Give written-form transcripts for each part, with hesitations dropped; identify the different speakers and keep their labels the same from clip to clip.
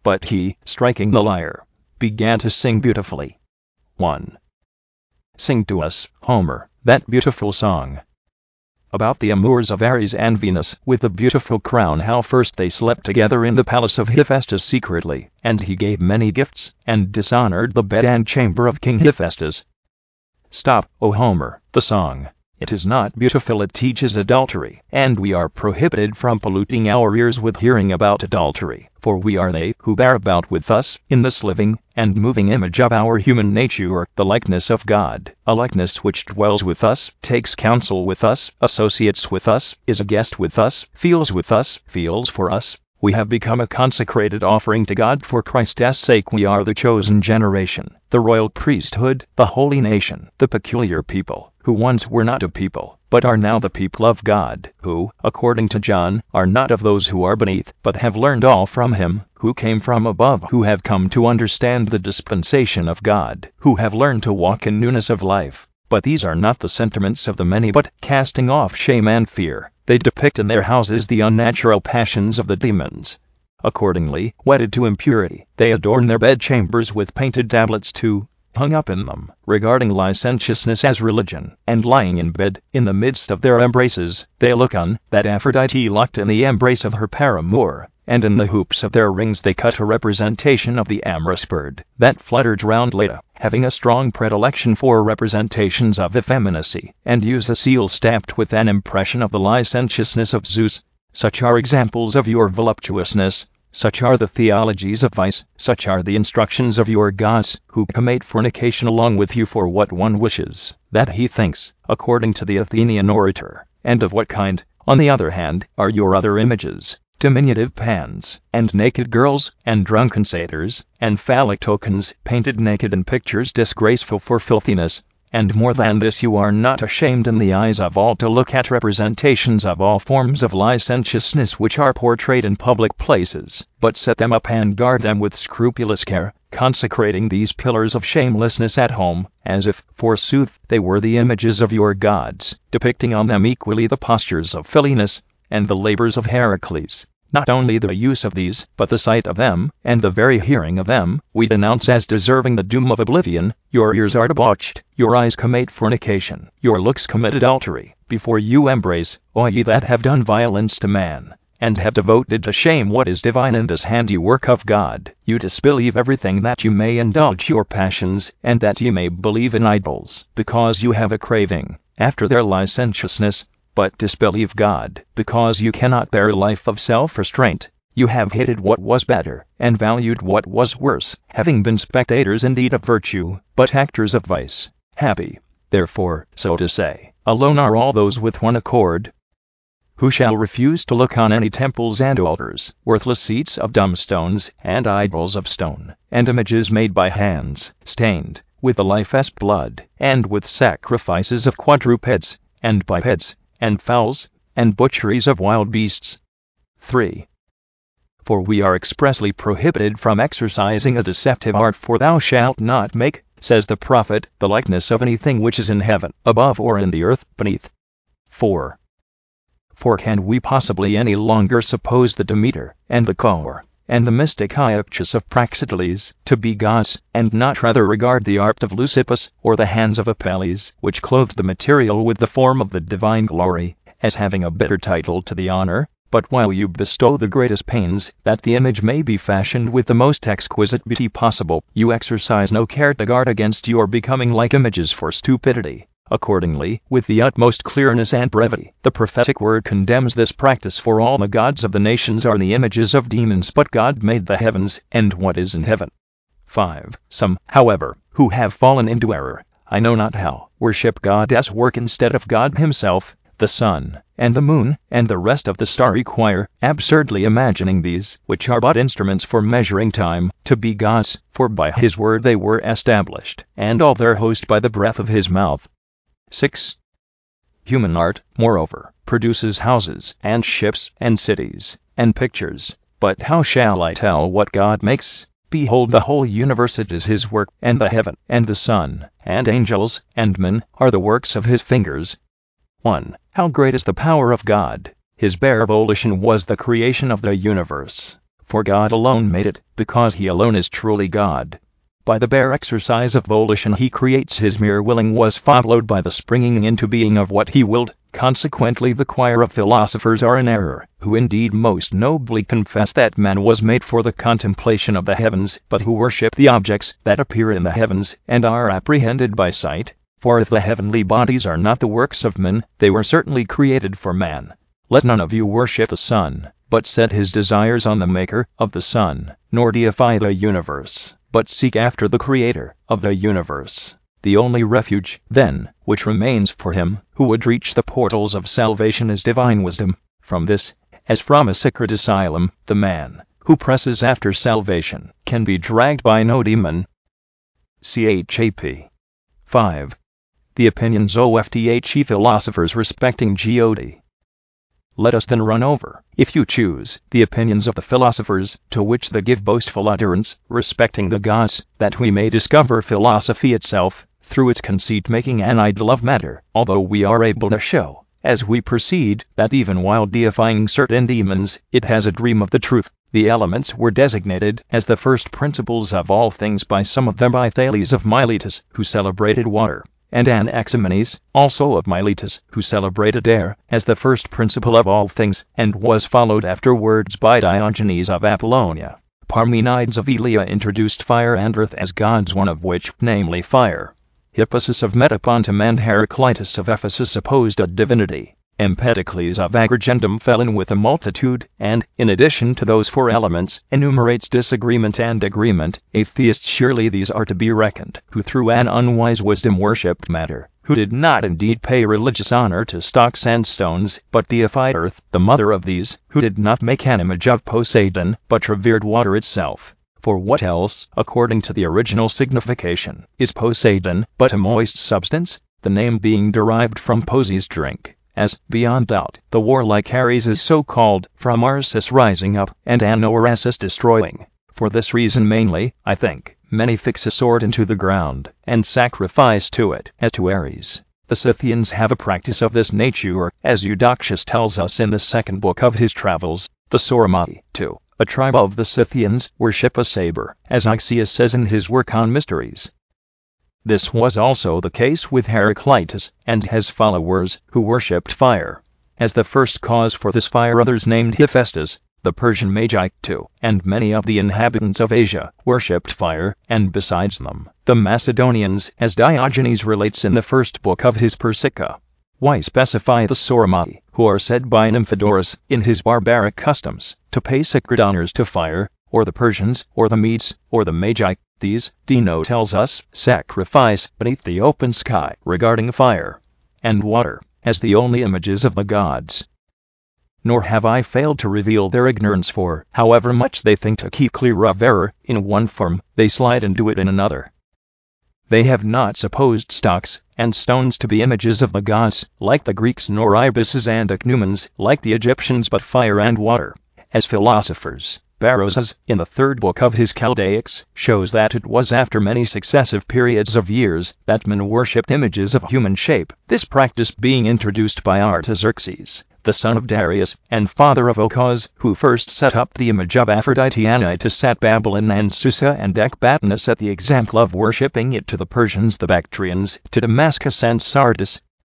Speaker 1: but he, striking the lyre, began to sing beautifully. 1. Sing to us, Homer, that beautiful song about the amours of Ares and Venus with the beautiful crown, how first they slept together in the palace of Hephaestus secretly, and he gave many gifts, and dishonored the bed and chamber of King Hephaestus. Stop, O Homer, the song. It is not beautiful, it teaches adultery, and we are prohibited from polluting our ears with hearing about adultery, for we are they who bear about with us, in this living and moving image of our human nature, the likeness of God, a likeness which dwells with us, takes counsel with us, associates with us, is a guest with us, feels for us. We have become a consecrated offering to God for Christ's sake. We are the chosen generation, the royal priesthood, the holy nation, the peculiar people, who once were not a people, but are now the people of God, who, according to John, are not of those who are beneath, but have learned all from him, who came from above, who have come to understand the dispensation of God, who have learned to walk in newness of life. But these are not the sentiments of the many, but, casting off shame and fear, they depict in their houses the unnatural passions of the demons. Accordingly, wedded to impurity, they adorn their bedchambers with painted tablets too, hung up in them, regarding licentiousness as religion, and lying in bed, in the midst of their embraces, they look on that Aphrodite locked in the embrace of her paramour, and in the hoops of their rings they cut a representation of the amorous bird that fluttered round Leda, having a strong predilection for representations of effeminacy, and use a seal stamped with an impression of the licentiousness of Zeus. Such are examples of your voluptuousness, such are the theologies of vice, such are the instructions of your gods, who commit fornication along with you for what one wishes that he thinks, according to the Athenian orator. And of what kind, on the other hand, are your other images? Diminutive pans, and naked girls, and drunken satyrs, and phallic tokens, painted naked in pictures disgraceful for filthiness. And more than this, you are not ashamed in the eyes of all to look at representations of all forms of licentiousness which are portrayed in public places, but set them up and guard them with scrupulous care, consecrating these pillars of shamelessness at home, as if, forsooth, they were the images of your gods, depicting on them equally the postures of Philinus and the labors of Heracles. Not only the use of these, but the sight of them, and the very hearing of them, we denounce as deserving the doom of oblivion. Your ears are debauched, your eyes commit fornication, your looks commit adultery, before you embrace, O ye that have done violence to man, and have devoted to shame what is divine in this handiwork of God. You disbelieve everything that you may indulge your passions, and that you may believe in idols, because you have a craving after their licentiousness. But disbelieve God, because you cannot bear a life of self-restraint. You have hated what was better, and valued what was worse, having been spectators indeed of virtue, but actors of vice. Happy, therefore, so to say, alone are all those with one accord who shall refuse to look on any temples and altars, worthless seats of dumb stones, and idols of stone, and images made by hands, stained with the life's blood, and with sacrifices of quadrupeds, and bipeds, and fowls, and butcheries of wild beasts. 3. For we are expressly prohibited from exercising a deceptive art, for thou shalt not make, says the prophet, the likeness of anything which is in heaven, above, or in the earth, beneath. 4. For can we possibly any longer suppose the Demeter, and the Core, and the mystic Iacchus of Praxiteles, to be gods, and not rather regard the art of Leucippus, or the hands of Apelles, which clothed the material with the form of the divine glory, as having a better title to the honor? But while you bestow the greatest pains that the image may be fashioned with the most exquisite beauty possible, you exercise no care to guard against your becoming like images for stupidity. Accordingly, with the utmost clearness and brevity, the prophetic word condemns this practice, for all the gods of the nations are the images of demons, but God made the heavens, and what is in heaven. 5. Some, however, who have fallen into error, I know not how, worship God's work instead of God himself, the sun, and the moon, and the rest of the starry choir, absurdly imagining these, which are but instruments for measuring time, to be gods, for by his word they were established, and all their host by the breath of his mouth. 6. Human art, moreover, produces houses, and ships, and cities, and pictures. But how shall I tell what God makes? Behold, the whole universe, it is his work, and the heaven, and the sun, and angels, and men, are the works of his fingers. 1. How great is the power of God! His bare volition was the creation of the universe. for God alone made it, because he alone is truly God. By the bare exercise of volition he creates, his mere willing was followed by the springing into being of what he willed. Consequently the choir of philosophers are in error, who indeed most nobly confess that man was made for the contemplation of the heavens, but who worship the objects that appear in the heavens, and are apprehended by sight. For if the heavenly bodies are not the works of men, they were certainly created for man. Let none of you worship the sun, but set his desires on the maker of the sun, nor deify the universe, but seek after the creator of the universe. The only refuge, then, which remains for him who would reach the portals of salvation is divine wisdom. From this, as from a sacred asylum, the man who presses after salvation can be dragged by no demon. Chap. 5. The opinions of the philosophers respecting God. Let us then run over, if you choose, the opinions of the philosophers, to which they give boastful utterance, respecting the gods, that we may discover philosophy itself, through its conceit making an idol of matter, although we are able to show, as we proceed, that even while deifying certain demons, it has a dream of the truth. The elements were designated as the first principles of all things by some of them by Thales of Miletus, who celebrated water, and Anaximenes, also of Miletus, who celebrated air, as the first principle of all things, and was followed afterwards by Diogenes of Apollonia. Parmenides of Elea introduced fire and earth as gods, one of which, namely fire, Hippasus of Metapontum and Heraclitus of Ephesus opposed a divinity. Empedocles of Agrigentum fell in with a multitude, and, in addition to those four elements, enumerates disagreement and agreement. Atheists, surely these are to be reckoned, who through an unwise wisdom worshipped matter, who did not indeed pay religious honor to stocks and stones, but deified earth, the mother of these, who did not make an image of Poseidon, but revered water itself. For what else, according to the original signification, is Poseidon but a moist substance, the name being derived from Poses drink, as, beyond doubt, the warlike Ares is so called, from Arsis rising up, and Anorasis destroying. For this reason mainly, I think, many fix a sword into the ground, and sacrifice to it, as to Ares. The Scythians have a practice of this nature, as Eudoxius tells us in the second book of his travels. The Soramatoi, too, a tribe of the Scythians, worship a saber, as Ixius says in his work on mysteries. This was also the case with Heraclitus and his followers, who worshipped fire. As the first cause for this fire others named Hephaestus, the Persian Magi too, and many of the inhabitants of Asia, worshipped fire, and besides them, the Macedonians, as Diogenes relates in the first book of his Persica. Why specify the Soramatoi, who are said by Nymphodorus, in his barbaric customs, to pay sacred honors to fire, or the Persians, or the Medes, or the Magi? These, Dino tells us, sacrifice beneath the open sky, regarding fire and water as the only images of the gods. Nor have I failed to reveal their ignorance, for, however much they think to keep clear of error in one form, they slide into it in another. They have not supposed stocks and stones to be images of the gods, like the Greeks, nor ibises and ichneumons, like the Egyptians, but fire and water, as philosophers. Barrosus, in the third book of his Chaldaics, shows that it was after many successive periods of years that men worshipped images of human shape, this practice being introduced by Artaxerxes, the son of Darius, and father of Ochoz, who first set up the image of Aphrodite Anytus at Babylon, and Susa and Ecbatana at the example of worshipping it to the Persians, the Bactrians, to Damascus and Sardis.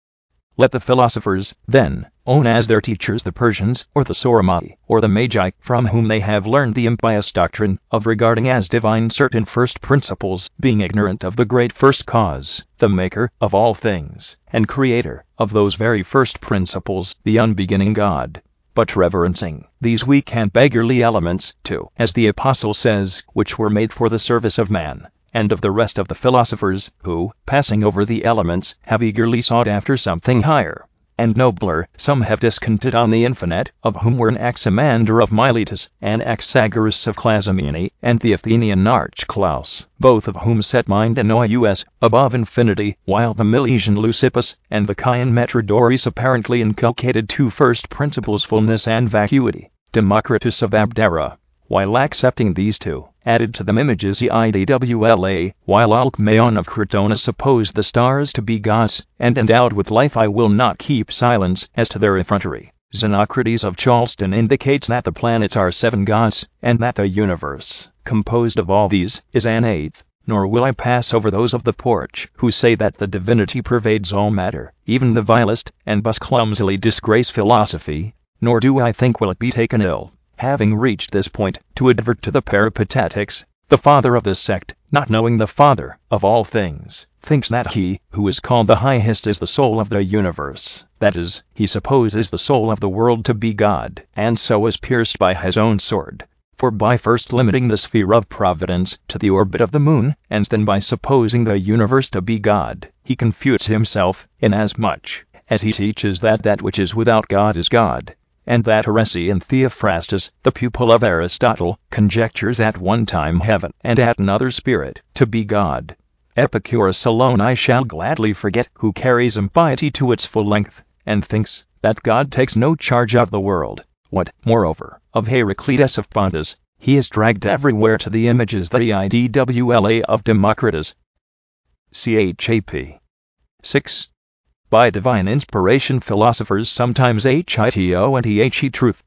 Speaker 1: Let the philosophers, then, own as their teachers the Persians, or the Soramatoi, or the Magi, from whom they have learned the impious doctrine of regarding as divine certain first principles, being ignorant of the great first cause, the maker of all things, and creator of those very first principles, the unbeginning God. But reverencing these weak and beggarly elements, too, as the Apostle says, which were made for the service of man, and of the rest of the philosophers, who, passing over the elements, have eagerly sought after something higher and nobler. Some have descanted on the infinite, of whom were Anaximander of Miletus, and Anaxagoras of Clazomene, and the Athenian Archelaus, both of whom set mind and nous above infinity, while the Milesian Leucippus and the Chian Metrodorus apparently inculcated two first principles, fullness and vacuity. Democritus of Abdera, while accepting these two, added to them images eidwla, while Alcmaeon of Crotona supposed the stars to be gods, and endowed with life. I will not keep silence as to their effrontery. Xenocrates of Charleston indicates that the planets are 7 gods, and that the universe, composed of all these, is an 8th. Nor will I pass over those of the porch who say that the divinity pervades all matter, even the vilest, and thus clumsily disgrace philosophy. Nor do I think will it be taken ill, having reached this point, to advert to the Peripatetics. The father of this sect, not knowing the Father of all things, thinks that he who is called the highest is the soul of the universe, that is, he supposes the soul of the world to be God, and so is pierced by his own sword. For by first limiting the sphere of providence to the orbit of the moon, and then by supposing the universe to be God, he confutes himself, inasmuch as he teaches that that which is without God is God, and that heresy in Theophrastus, the pupil of Aristotle, conjectures at one time heaven and at another spirit to be God. Epicurus alone I shall gladly forget, who carries impiety to its full length, and thinks that God takes no charge of the world. What, moreover, of Heraclitus of Pontus, he is dragged everywhere to the images the idwla of Democritus. Chap. 6. By divine inspiration philosophers sometimes hito and the truth.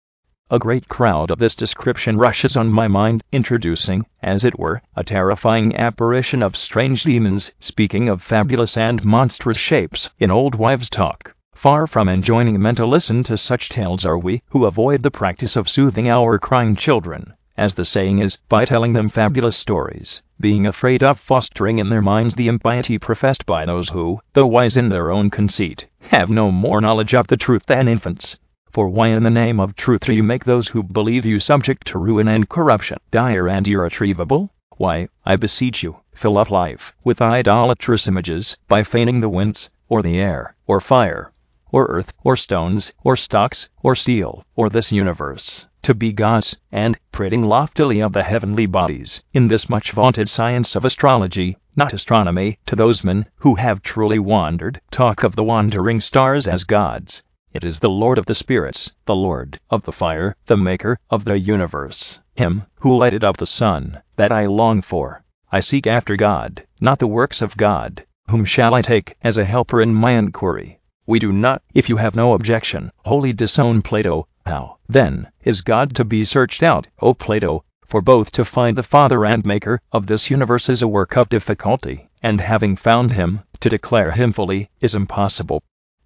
Speaker 1: A great crowd of this description rushes on my mind, introducing, as it were, a terrifying apparition of strange demons, speaking of fabulous and monstrous shapes in old wives' talk. Far from enjoining men to listen to such tales are we, who avoid the practice of soothing our crying children, as the saying is, by telling them fabulous stories, being afraid of fostering in their minds the impiety professed by those who, though wise in their own conceit, have no more knowledge of the truth than infants. For why in the name of truth do you make those who believe you subject to ruin and corruption, dire and irretrievable? Why, I beseech you, fill up life with idolatrous images, by feigning the winds, or the air, or fire, or earth, or stones, or stocks, or steel, or this universe, to be gods, and, prating loftily of the heavenly bodies, in this much vaunted science of astrology, not astronomy, to those men who have truly wandered, talk of the wandering stars as gods. It is the Lord of the spirits, the Lord of the fire, the maker of the universe, him who lighted up the sun, that I long for. I seek after God, not the works of God. Whom shall I take as a helper in my inquiry? We do not, if you have no objection, wholly disown Plato. How, then, is God to be searched out, O Plato? For both to find the Father and Maker of this universe is a work of difficulty, and having found him, to declare him fully, is impossible.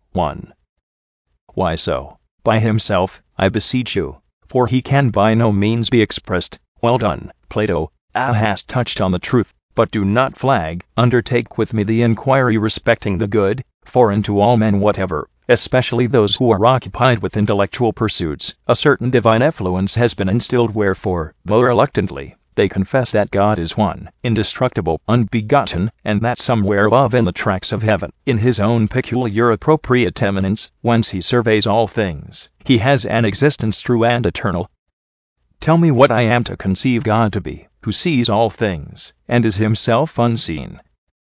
Speaker 1: 1. Why so? By himself, I beseech you, for he can by no means be expressed. Well done, Plato, thou hast touched on the truth, but do not flag. Undertake with me the inquiry respecting the good, foreign to all men whatever, especially those who are occupied with intellectual pursuits. A certain divine effluence has been instilled, wherefore, though reluctantly, they confess that God is one, indestructible, unbegotten, and that somewhere above in the tracks of heaven, in his own peculiar appropriate eminence, whence he surveys all things, he has an existence true and eternal. Tell me what I am to conceive God to be, who sees all things, and is himself unseen.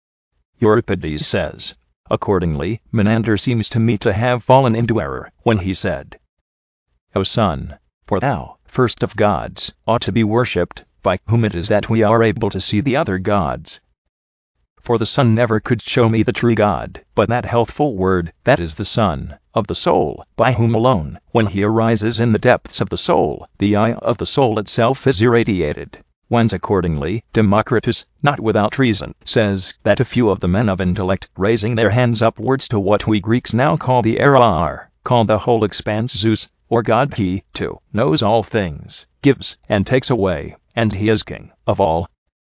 Speaker 1: Euripides says, accordingly, Menander seems to me to have fallen into error, when he said, O son, for thou, first of gods, ought to be worshipped, by whom it is that we are able to see the other gods. For the sun never could show me the true God, but that healthful word, that is the sun of the soul, by whom alone, when he arises in the depths of the soul, the eye of the soul itself is irradiated. Whence accordingly, Democritus, not without reason, says that a few of the men of intellect, raising their hands upwards to what we Greeks now call the Arar, call the whole expanse Zeus, or God. He, too, knows all things, gives, and takes away, and he is king of all.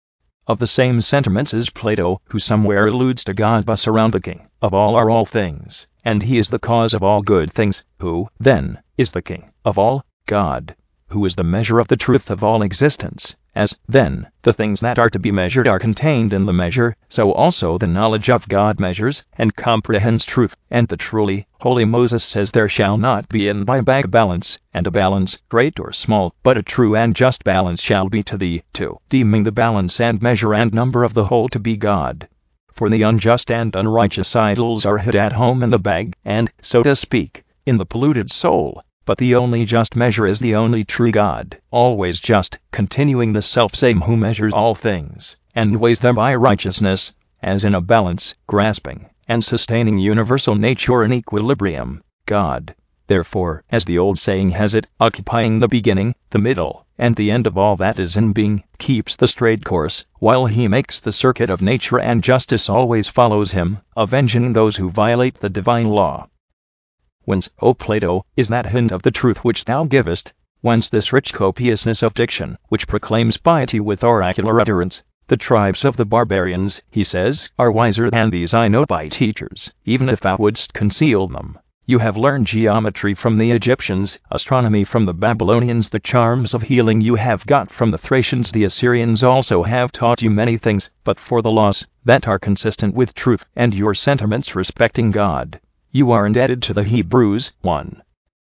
Speaker 1: Of the same sentiments is Plato, who somewhere alludes to God thus: around the king of all are all things, and he is the cause of all good things. Who, then, is the king of all? God, who is the measure of the truth of all existence. As, then, the things that are to be measured are contained in the measure, so also the knowledge of God measures and comprehends truth. And the truly holy Moses says, there shall not be in thy bag a balance, and a balance, great or small, but a true and just balance shall be to thee, too, deeming the balance and measure and number of the whole to be God. For the unjust and unrighteous idols are hid at home in the bag, and, so to speak, in the polluted soul. But the only just measure is the only true God, always just, continuing the selfsame, who measures all things, and weighs them by righteousness, as in a balance, grasping and sustaining universal nature in equilibrium. God, Therefore, as the old saying has it, occupying the beginning, the middle, and the end of all that is in being, keeps the straight course, while he makes the circuit of nature, and justice always follows him, avenging those who violate the divine law. Whence, O Plato, is that hint of the truth which thou givest? Whence this rich copiousness of diction, which proclaims piety with oracular utterance? The tribes of the barbarians, he says, are wiser than these I know by teachers, even if thou wouldst conceal them. You have learned geometry from the Egyptians, astronomy from the Babylonians, the charms of healing you have got from the Thracians. The Assyrians also have taught you many things, but for the laws that are consistent with truth and your sentiments respecting God, you are indebted to the Hebrews. 1.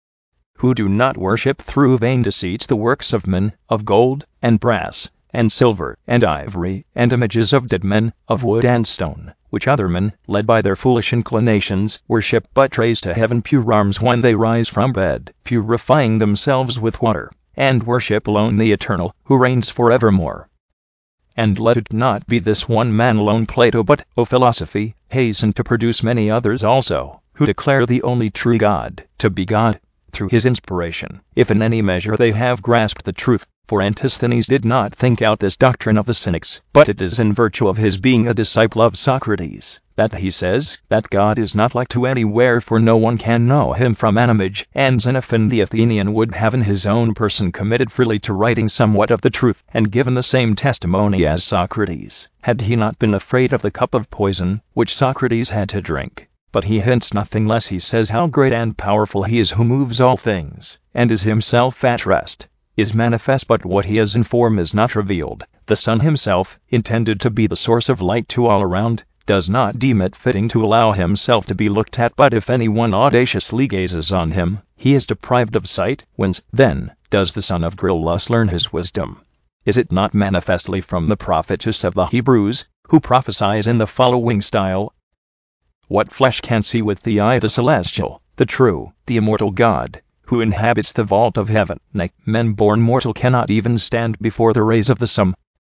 Speaker 1: Who do not worship through vain deceits the works of men, of gold, and brass, and silver, and ivory, and images of dead men, of wood and stone, which other men, led by their foolish inclinations, worship, but raise to heaven pure arms when they rise from bed, purifying themselves with water, and worship alone the Eternal, who reigns forevermore. And let it not be this one man alone, Plato, but, O philosophy, hasten to produce many others also, who declare the only true God to be God, through his inspiration, if in any measure they have grasped the truth. For Antisthenes did not think out this doctrine of the Cynics, but it is in virtue of his being a disciple of Socrates, that he says that God is not like to any, wherefore no one can know him from an image, and Xenophon the Athenian would have in his own person committed freely to writing somewhat of the truth, and given the same testimony as Socrates, had he not been afraid of the cup of poison, which Socrates had to drink. But he hints nothing less. He says how great and powerful he is who moves all things, and is himself at rest, is manifest, but what he is in form is not revealed. The sun himself, intended to be the source of light to all around, does not deem it fitting to allow himself to be looked at, but if anyone audaciously gazes on him, he is deprived of sight. Whence, then, does the son of Gryllus learn his wisdom? Is it not manifestly from the prophetess of the Hebrews, who prophesies in the following style? What flesh can see with the eye the celestial, the true, the immortal God, who inhabits the vault of heaven? Nay, men born mortal cannot even stand before the rays of the sun.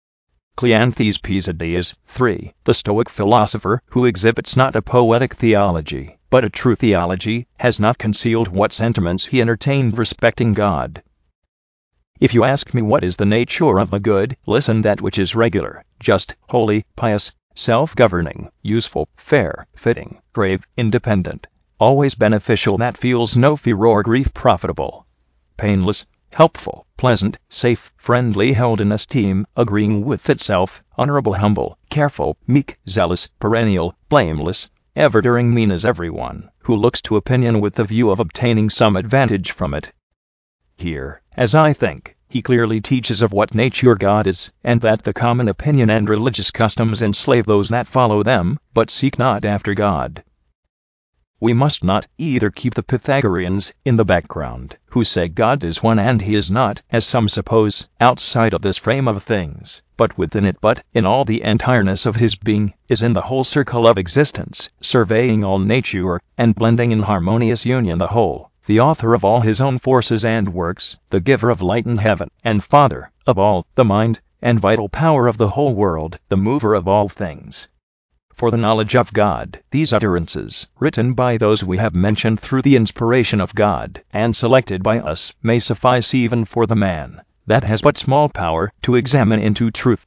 Speaker 1: Cleanthes Pisidius, 3. The Stoic philosopher, who exhibits not a poetic theology, but a true theology, has not concealed what sentiments he entertained respecting God. If you ask me what is the nature of the good, listen: that which is regular, just, holy, pious, self-governing, useful, fair, fitting, grave, independent, always beneficial, that feels no fear or grief, profitable, painless, helpful, pleasant, safe, friendly, held in esteem, agreeing with itself, honorable, humble, careful, meek, zealous, perennial, blameless, ever during, mean as everyone who looks to opinion with the view of obtaining some advantage from it. Here, as I think, he clearly teaches of what nature God is, and that the common opinion and religious customs enslave those that follow them, but seek not after God. We must not either keep the Pythagoreans in the background, who say God is one and he is not, as some suppose, outside of this frame of things, but within it, but in all the entireness of his being, is in the whole circle of existence, surveying all nature, and blending in harmonious union the whole, the author of all his own forces and works, the giver of light in heaven, and father of all, the mind and vital power of the whole world, the mover of all things. For the knowledge of God, these utterances, written by those we have mentioned through the inspiration of God, and selected by us, may suffice even for the man that has but small power to examine into truth.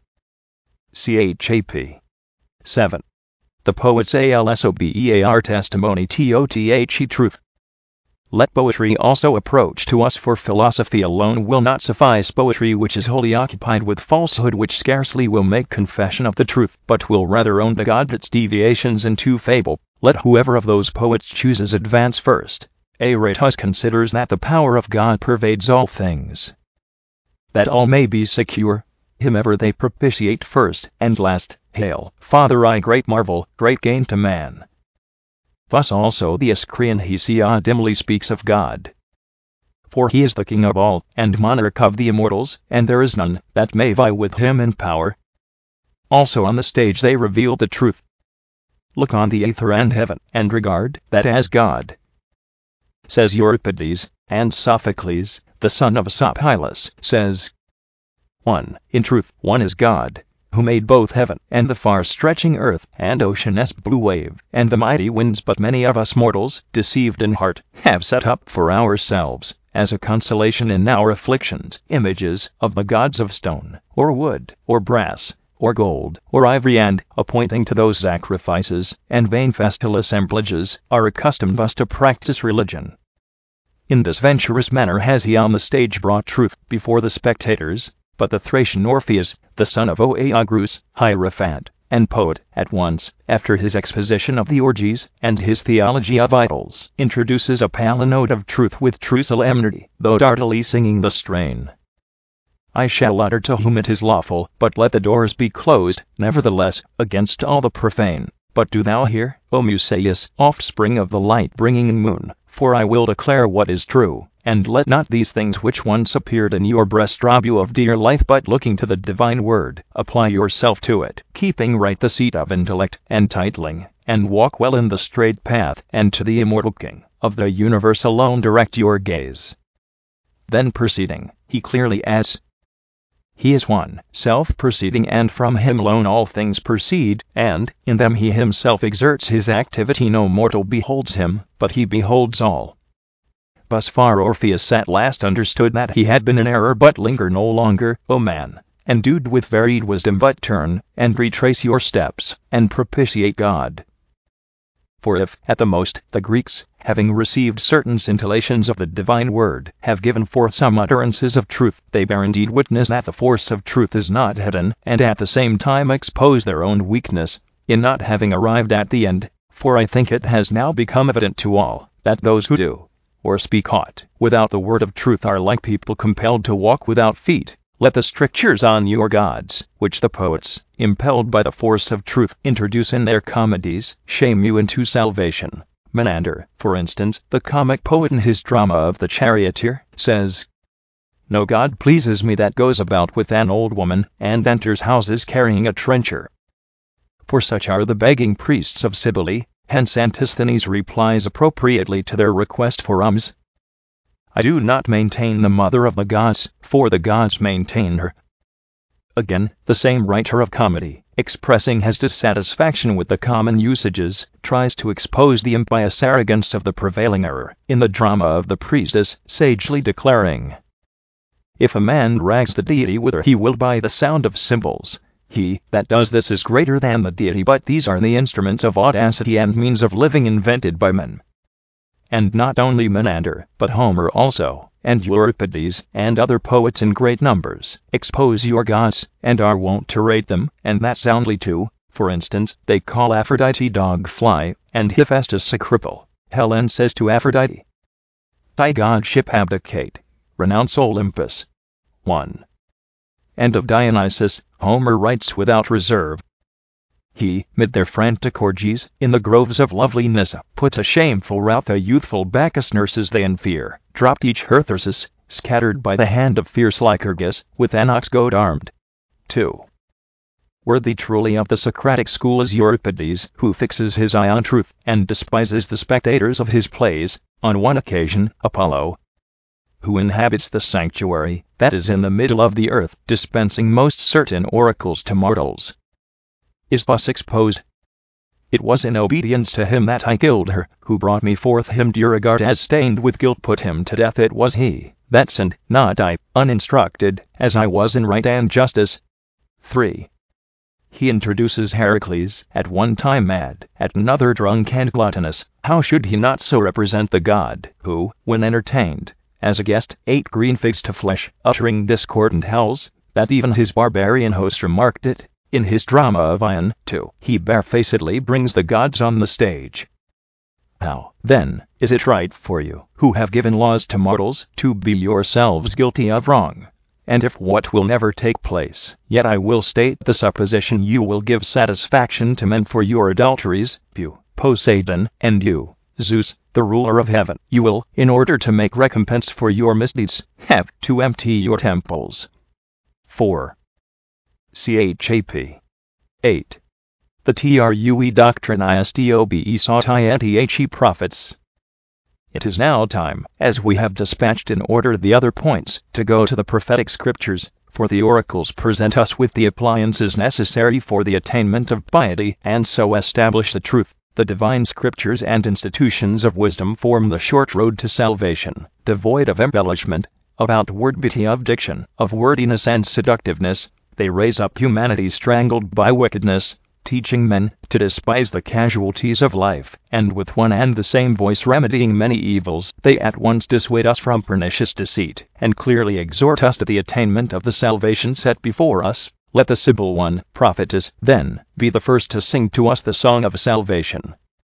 Speaker 1: Chap. 7. The poet's ALSOBEAR testimony TOTHE truth. Let poetry also approach to us, for philosophy alone will not suffice. Poetry which is wholly occupied with falsehood, which scarcely will make confession of the truth, but will rather own to God its deviations into fable, let whoever of those poets chooses advance first. Aratus considers that the power of God pervades all things, that all may be secure, him ever they propitiate first and last. Hail, Father, I great marvel, great gain to man. Thus also the Ascrean Hesiod dimly speaks of God. For he is the king of all, and monarch of the immortals, and there is none that may vie with him in power. Also on the stage they reveal the truth. Look on the aether and heaven, and regard that as God. Says Euripides, and Sophocles, the son of Aeschylus, says, 1. In truth, one is God, who made both heaven and the far-stretching earth and ocean's blue wave and the mighty winds, but many of us mortals, deceived in heart, have set up for ourselves, as a consolation in our afflictions, images of the gods of stone, or wood, or brass, or gold, or ivory, and, appointing to those sacrifices and vain festal assemblages, are accustomed thus to practice religion. In this venturous manner has he on the stage brought truth before the spectators, but the Thracian Orpheus, the son of Oeagrus, hierophant, and poet, at once, after his exposition of the orgies and his theology of idols, introduces a palinode of truth with true solemnity, though tardily singing the strain. I shall utter to whom it is lawful, but let the doors be closed, nevertheless, against all the profane. But do thou hear, O Musaeus, offspring of the light-bringing moon, for I will declare what is true, and let not these things which once appeared in your breast rob you of dear life, but looking to the divine word, apply yourself to it, keeping right the seat of intellect and titling, and walk well in the straight path, and to the immortal King of the universe alone direct your gaze. Then proceeding, he clearly adds, He is one, self-proceeding, and from him alone all things proceed, and in them he himself exerts his activity. No mortal beholds him, but he beholds all. Thus far Orpheus at last understood that he had been in error, but linger no longer, O man, endued with varied wisdom, but turn and retrace your steps, and propitiate God. For if, at the most, the Greeks, having received certain scintillations of the divine word, have given forth some utterances of truth, they bear indeed witness that the force of truth is not hidden, and at the same time expose their own weakness, in not having arrived at the end, for I think it has now become evident to all, that those who do, or speak aught, without the word of truth are like people compelled to walk without feet. Let the strictures on your gods, which the poets, impelled by the force of truth, introduce in their comedies, shame you into salvation. Menander, for instance, the comic poet, in his drama of the Charioteer, says, No god pleases me that goes about with an old woman, and enters houses carrying a trencher. For such are the begging priests of Cybele, hence Antisthenes replies appropriately to their request for alms. I do not maintain the mother of the gods, for the gods maintain her. Again, the same writer of comedy, expressing his dissatisfaction with the common usages, tries to expose the impious arrogance of the prevailing error, in the drama of the priestess, sagely declaring, If a man rags the deity with her, he will by the sound of cymbals. He that does this is greater than the deity, but these are the instruments of audacity and means of living invented by men. And not only Menander, but Homer also, and Euripides, and other poets in great numbers, expose your gods, and are wont to rate them, and that soundly too. For instance, they call Aphrodite dog-fly, and Hephaestus a cripple. Helen says to Aphrodite, Thy godship abdicate, renounce Olympus. 1. And of Dionysus, Homer writes without reserve, He, mid their frantic orgies, in the groves of lovely Nyssa, put to shameful rout the youthful Bacchus nurses they in fear, dropped each her thyrsus, scattered by the hand of fierce Lycurgus, with an ox goad armed. 2. Worthy truly of the Socratic school is Euripides, who fixes his eye on truth, and despises the spectators of his plays. On one occasion, Apollo, who inhabits the sanctuary, that is in the middle of the earth, dispensing most certain oracles to mortals, is thus exposed. It was in obedience to him that I killed her, who brought me forth him Durigar as stained with guilt put him to death. It was he that sinned, not I, uninstructed, as I was in right and justice. 3. He introduces Heracles, at one time mad, at another drunk and gluttonous. How should he not so represent the god, who, when entertained, as a guest, ate green figs to flesh, uttering discordant howls, that even his barbarian host remarked it? In his drama of Ion, too, he barefacedly brings the gods on the stage. How, then, is it right for you, who have given laws to mortals, to be yourselves guilty of wrong? And if what will never take place, yet I will state the supposition you will give satisfaction to men for your adulteries, you, Poseidon, and you, Zeus, the ruler of heaven, you will, in order to make recompense for your misdeeds, have to empty your temples. 4. Chap. 8. The True Doctrine Istobe sought Ianthe Prophets. It is now time, as we have dispatched in order the other points, to go to the prophetic scriptures, For the oracles present us with the appliances necessary for the attainment of piety, and so establish the truth. The divine scriptures and institutions of wisdom form the short road to salvation, devoid of embellishment, of outward beauty of diction, of wordiness and seductiveness. They raise up humanity strangled by wickedness, teaching men to despise the casualties of life, and with one and the same voice remedying many evils. They at once dissuade us from pernicious deceit, and clearly exhort us to the attainment of the salvation set before us. Let the Sibyl One, prophetess, then, be the first to sing to us the song of salvation.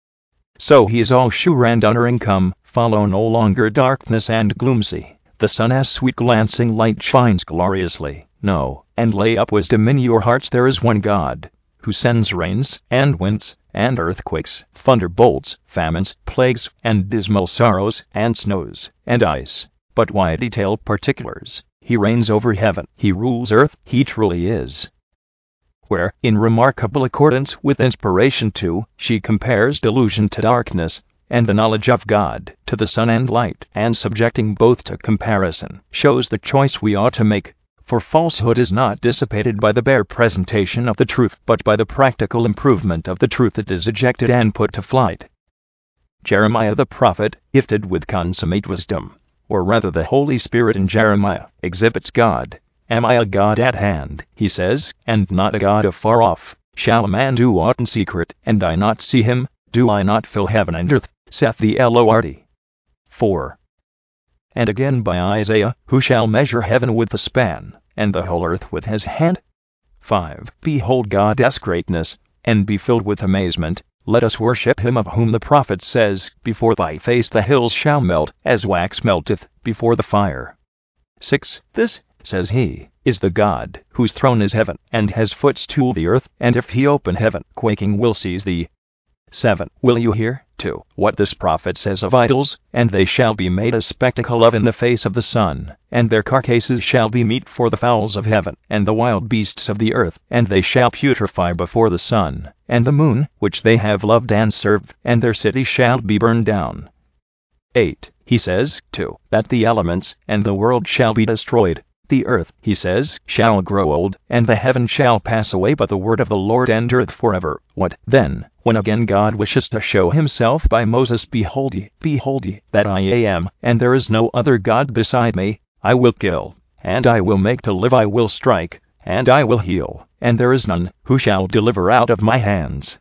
Speaker 1: So he is all sure and unerring. Come, follow no longer darkness and gloom. See, the sun as sweet glancing light shines gloriously. No, and lay up wisdom in your hearts. There is one God, who sends rains, and winds, and earthquakes, thunderbolts, famines, plagues, and dismal sorrows, and snows, and ice. But why detail particulars? He reigns over heaven, he rules earth, he truly is. Where, in remarkable accordance with inspiration too, she compares delusion to darkness, and the knowledge of God to the sun and light, and subjecting both to comparison, shows the choice we ought to make. For falsehood is not dissipated by the bare presentation of the truth, but by the practical improvement of the truth it is ejected and put to flight. Jeremiah the prophet, gifted with consummate wisdom, or rather the Holy Spirit in Jeremiah, exhibits God. Am I a God at hand, he says, and not a God afar off? Shall a man do aught in secret, and I not see him? Do I not fill heaven and earth, saith the Lord? 4. And again by Isaiah, who shall measure heaven with the span, and the whole earth with his hand? 5. Behold God's greatness, and be filled with amazement. Let us worship him of whom the prophet says, Before thy face the hills shall melt, as wax melteth before the fire. 6. This, says he, is the God, whose throne is heaven, and has footstool the earth, and if he open heaven, quaking will seize thee. 7. Will you hear, too, what this prophet says of idols? And they shall be made a spectacle of in the face of the sun, and their carcasses shall be meat for the fowls of heaven, and the wild beasts of the earth, and they shall putrefy before the sun, and the moon, which they have loved and served, and their city shall be burned down. 8. He says, too, that the elements and the world shall be destroyed. The earth, he says, shall grow old, and the heaven shall pass away, but the word of the Lord endureth forever. What, then, when again God wishes to show himself by Moses? Behold ye, that I am, and there is no other God beside me. I will kill, and I will make to live. I will strike, and I will heal, and there is none who shall deliver out of my hands.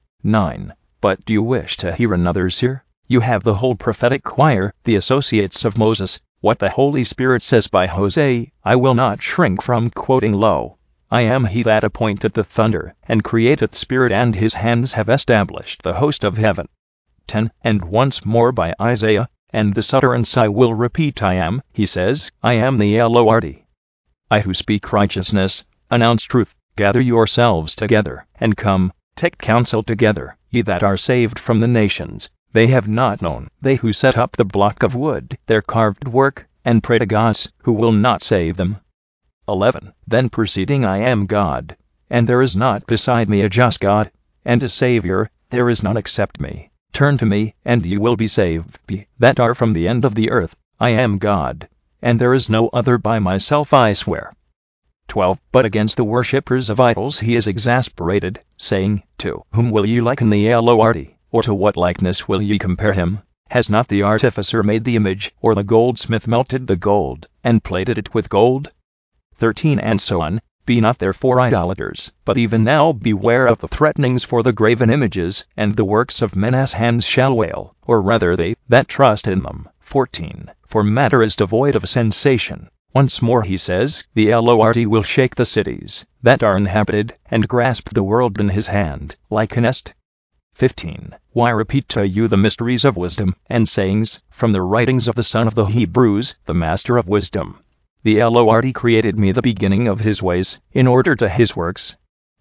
Speaker 1: 9. But do you wish to hear another seer? You have the whole prophetic choir, the associates of Moses. What the Holy Spirit says by Hosea, I will not shrink from quoting. Lo, I am he that appointed the thunder, and createth spirit, and his hands have established the host of heaven. 10. And once more by Isaiah, and this utterance I will repeat, I am, he says, I am the Lord. I who speak righteousness, announce truth. Gather yourselves together, and come, take counsel together, ye that are saved from the nations. They have not known, they who set up the block of wood, their carved work, and pray to gods, who will not save them. 11. Then proceeding, I am God, and there is not beside me a just God, and a Savior, there is none except me. Turn to me, and ye will be saved, ye that are from the end of the earth. I am God, and there is no other. By myself I swear. 12. But against the worshippers of idols he is exasperated, saying, To whom will ye liken the Lord? Or to what likeness will ye compare him? Has not the artificer made the image, or the goldsmith melted the gold, and plated it with gold? 13. And so on. Be not therefore idolaters, but even now beware of the threatenings for the graven images, and the works of men's hands shall wail, or rather they that trust in them. 14. For matter is devoid of sensation. Once more he says, the Lord will shake the cities that are inhabited, and grasp the world in his hand, like a nest. 15. Why repeat to you the mysteries of wisdom, and sayings, from the writings of the son of the Hebrews, the master of wisdom? The Lord created me the beginning of his ways, in order to his works.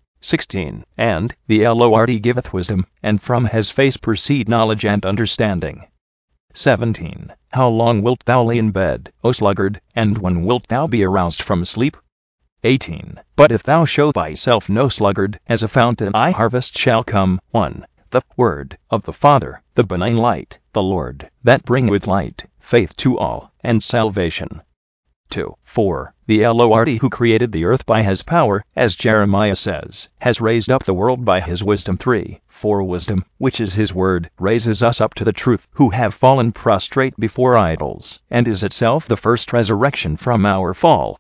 Speaker 1: 16. And the Lord giveth wisdom, and from his face proceed knowledge and understanding. 17. How long wilt thou lay in bed, O sluggard, and when wilt thou be aroused from sleep? 18. But if thou show thyself no sluggard, as a fountain thy harvest shall come. 1. The word of the Father, the benign light, the Lord, that bringeth light, faith to all, and salvation. 2. 4. The Lord who created the earth by his power, as Jeremiah says, has raised up the world by his wisdom. 3. For wisdom, which is his word, raises us up to the truth, who have fallen prostrate before idols, and is itself the first resurrection from our fall.